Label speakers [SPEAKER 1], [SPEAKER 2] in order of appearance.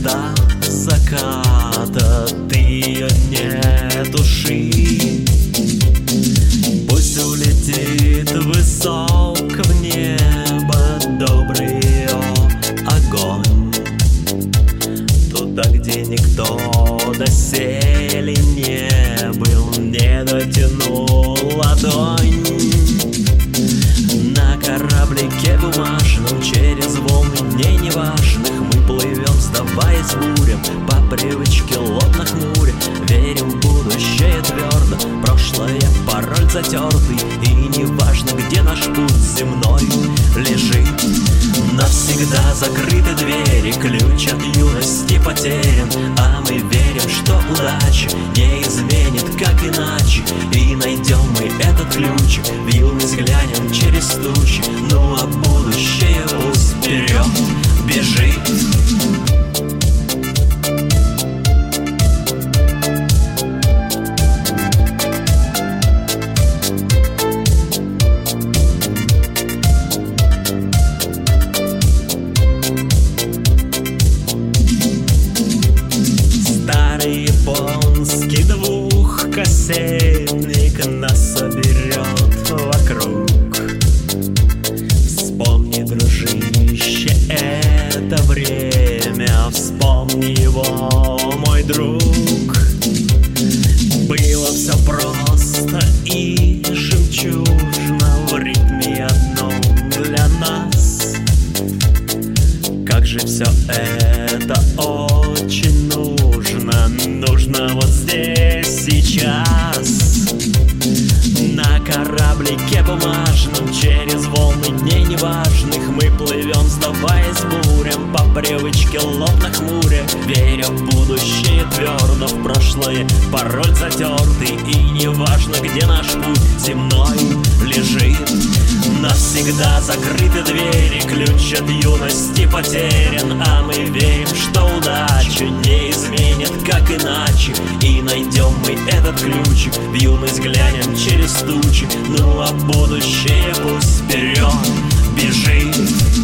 [SPEAKER 1] звезда заката, ты ее не туши. Пусть улетит высоко в небо добрый ее огонь, туда, где никто доселе не был, не дотянул ладонь. На кораблике бумажном через волны дней неважных мы плывем, сдаваясь бурям, по привычке лоб нахмуря. Верим в будущее твердо, прошлое пароль затертый, и неважно, где наш путь земной лежит. Навсегда закрыты двери, ключ от юности потерян, а мы верим, что удача не изменит, как иначе. И найдем мы этот ключ, в юность глянем через тучи. Ну а будущее пусть вперед бежит. Японский двухкассетник нас соберет вокруг. Вспомни, дружище, это время, вспомни его, мой друг. Было все просто и жемчужно в ритме одном для нас. Как же все это очень нужно, нужно вот здесь, сейчас. На кораблике бумажном через волны дней неважных мы плывем, сдаваясь бурям, по привычке лоб нахмуря. Веря в будущее твердо, в прошлое пароль затертый, и неважно, где наш путь земной лежит. Навсегда закрыты двери, ключ от юности потерян, а мы верим, что удача не изменит, как иначе. И найдем мы этот ключ, в юность глянем через тучи. Ну а будущее пусть вперед бежит.